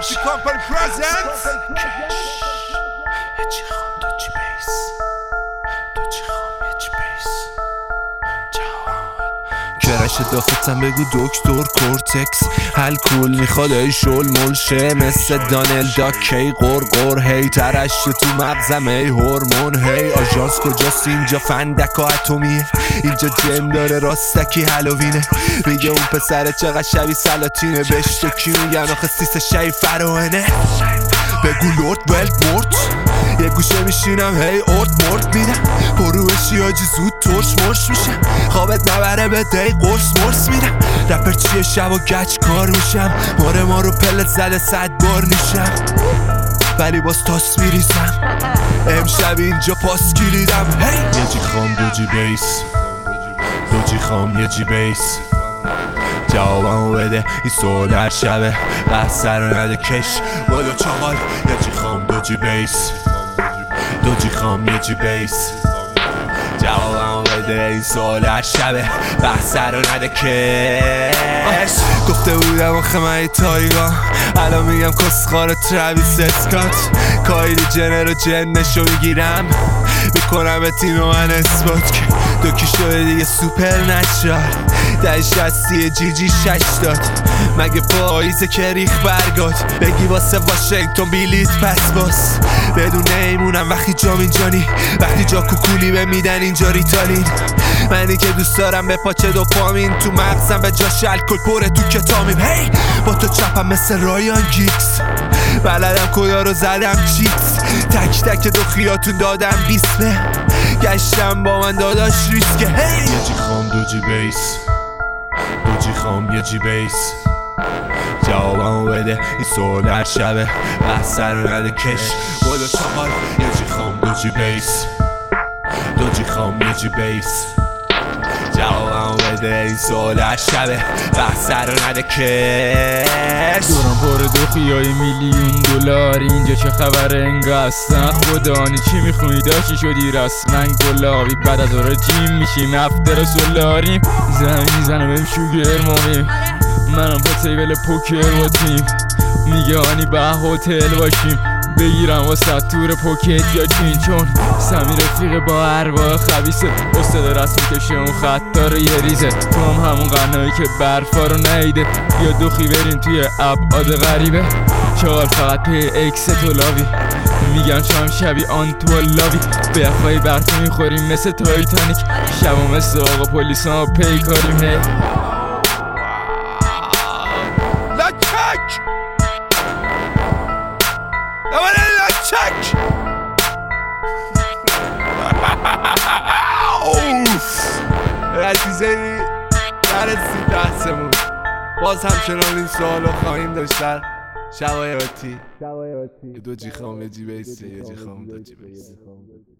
Happy Company presents کرش داختم بگو دکتر کورتکس الکل میخواد ای شل ملشه مثل دانل داکی قرقر هی ترش تو مغزم ای هورمون هی آژانس کجاست اینجا فندک و اتمیه اینجا جم داره راستکی هالوینه میگه اون پسره چقدر شبیه سلاطینه بهش تو کی میگن آخه سیس شایی فراهنه بگو لورد ولد مورد یه گوشه میشینم هی ارد مرد میدم برو بشی آجی زود ترش مرش میشم خوابت نبره به دی قرص مرس میدم رپر چیه شب و گچ کار میشم ما رو پلت زده 100 بار نیشم ولی باز تاس میریزم امشب اینجا پاس کلیدم هی یه جی خام دو جی بیس دو جی خام یه جی بیس جوابمو بده این سوال هر شبه بحث رو نده کش بالا چاقال یه جی خام دو جی بیس دو جی خام یه جی بیس جوابمو بده این سوال هر شبه بحث رو نده کش گفته بودم آخه من ای تایگا الان میگم کسخار ترویس اسکات کایلی جنر و جنشو میگیرم میکنم به تیم من اثبات که دوکی شده دیگه سوپر نچرال 1060 جی 6 داد مگه پاییزه که ریخ برگات بگی واسه واشنگتن بیلیت پس باس بدون نیمونم وقتی جام اینجانی وقتی جا کوکولی به میدن اینجا ریتالین منی که دوست دارم به پاچه دوپامین تو مغزم به جاش الکل پره تو کتامیم هی با تو چپم مثل رایان گیکس بلدم کدا رو زدم چیکس تک تک دو خیاتون دادم بیسمه گشتم با من داداش ریسکه هی یه جی خام دو جی بیس دو جی خام یه جی بیس جوابمو بده این سوال هر شبه بحث رو نده کش بالا چاقال یه جی خام دو جی بیس دو جی خام یه جی بیس جوابمو بده این سوال هر شبه بحث رو نده کش دورم پر دوخیای میلیون دلار اینجا چه خبره انگا هستن خدانی چی میخونی داشتی شدی رسمن گلابی بعد از آره جیم میشیم افتر سولاریم زمین میزنم بهم شوگر مامیم منم با تیبل پوکر با تیم میگه آنی به هتل باشیم بگیرم واسه تور پوکت یا چین چون سمی رفیق با ارواح خبیسه استاد رسم کشه اون خطا رو یه ریزه تو هم همون قنایی که برفا رو نیده یا دوخی بریم توی ابعاد غریبه چال فقط پی اکس تو لاوی میگن شام شبی آن تو لاوی به افای برفا میخوریم مثل تایتانیک شب و مثل آقا پولیس ها پی کاریم هی چک عزیزه نرسید دستمون باز همچنان این سوالو خواهیم داشتن شبای آتی دو جی خام یه جی بیس یه جی خام دو جی بیس